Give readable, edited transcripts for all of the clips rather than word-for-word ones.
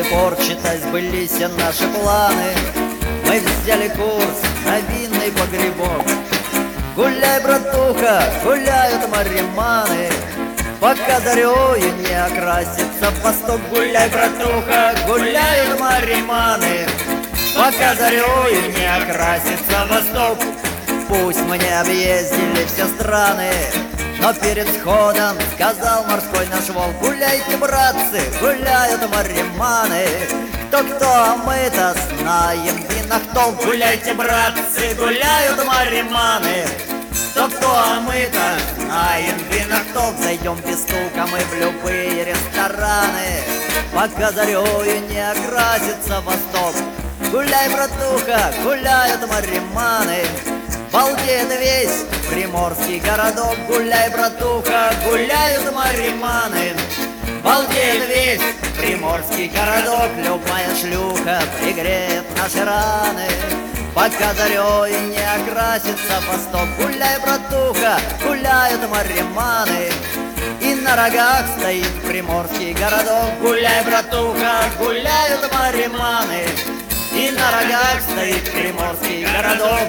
пор, читай, сбылись наши планы. Мы взяли курс на винный погребок. Гуляй, братуха, гуляют мариманы, пока дарёю не окрасится восток. Гуляй, братуха, гуляют мариманы, пока дарёю не окрасится восток. Пусть мы не объездили все страны, но перед сходом сказал морской наш волк: гуляйте, братцы, гуляют мариманы, кто-кто, а мы-то знаем винах толк. Гуляйте, братцы, гуляют мариманы, кто-кто, а мы-то знаем винах толк. Зайдем без стука мы в любые рестораны, пока зарею не окрасится восток. Гуляй, братуха, гуляют мариманы, балдеет весь приморский городок. Гуляй, братуха, гуляют мариманы, балдеет весь приморский городок. Любая шлюха пригреет наши раны, пока зарею не окрасится восток. Гуляй, братуха, гуляют мариманы, и на рогах стоит приморский городок. Гуляй, братуха, гуляют мариманы, и на рогах стоит приморский городок.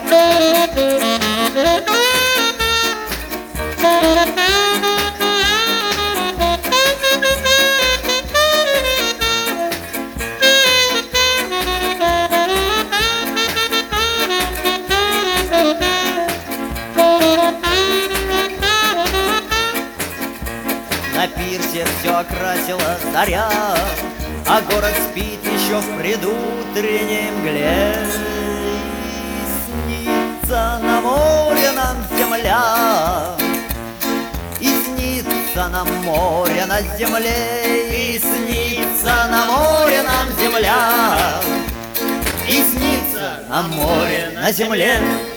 На пирсе все окрасила заря, а город спит еще в предутренней мгле. И снится на море нам земля, и снится нам море на земле, и снится на море нам земля, и снится нам море на земле.